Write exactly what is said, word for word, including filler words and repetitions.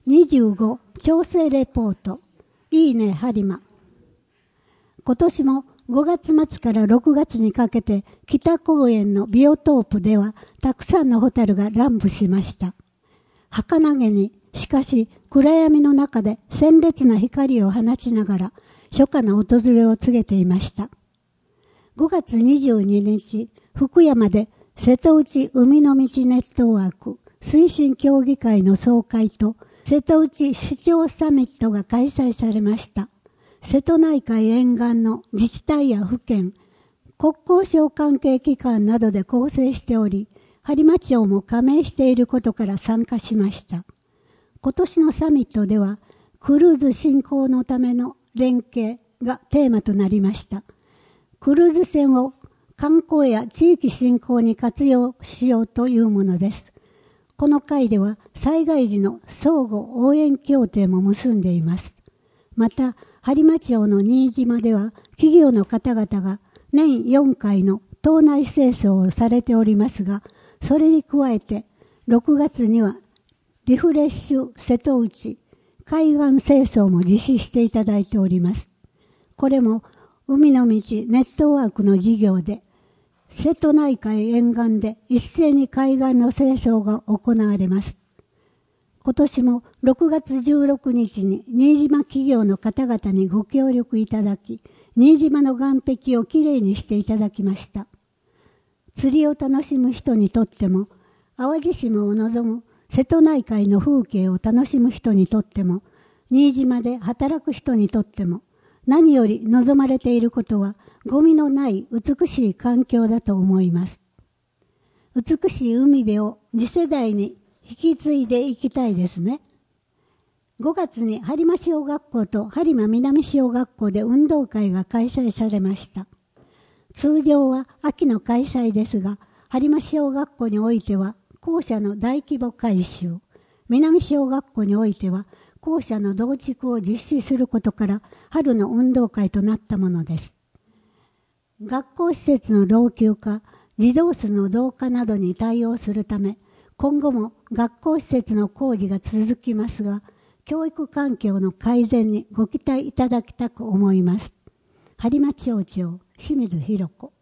にじゅうご調整レポート。いいね播磨。今年もごがつ末からろくがつにかけて北公園のビオトープではたくさんのホタルが乱舞しました。儚げに、しかし暗闇の中で鮮烈な光を放ちながら初夏の訪れを告げていました。ごがつにじゅうににち、福山で瀬戸内海の道ネットワーク推進協議会の総会と瀬戸内首長サミットが開催されました。瀬戸内海沿岸の自治体や府県、国交省関係機関などで構成しており、播磨町も加盟していることから参加しました。今年のサミットでは、クルーズ振興のための連携がテーマとなりました。クルーズ船を観光や地域振興に活用しようというものです。この会では災害時の相互応援協定も結んでいます。また、播磨町の新島では企業の方々が年よんかいの島内清掃をされておりますが、それに加えてろくがつにはリフレッシュ瀬戸内海岸清掃も実施していただいております。これも海の道ネットワークの事業で、瀬戸内海沿岸で一斉に海岸の清掃が行われます。今年もろくがつじゅうろくにちに新島企業の方々にご協力いただき、新島の岸壁をきれいにしていただきました。釣りを楽しむ人にとっても、淡路島を望む瀬戸内海の風景を楽しむ人にとっても、新島で働く人にとっても、何より望まれていることは、ゴミのない美しい環境だと思います。美しい海辺を次世代に引き継いでいきたいですね。ごがつに播磨小学校と播磨南小学校で運動会が開催されました。通常は秋の開催ですが、播磨小学校においては校舎の大規模改修、南小学校においては校舎の増築を実施することから春の運動会となったものです。学校施設の老朽化、児童数の増加などに対応するため、今後も学校施設の工事が続きますが、教育環境の改善にご期待いただきたく思います。播磨町長、清水弘子。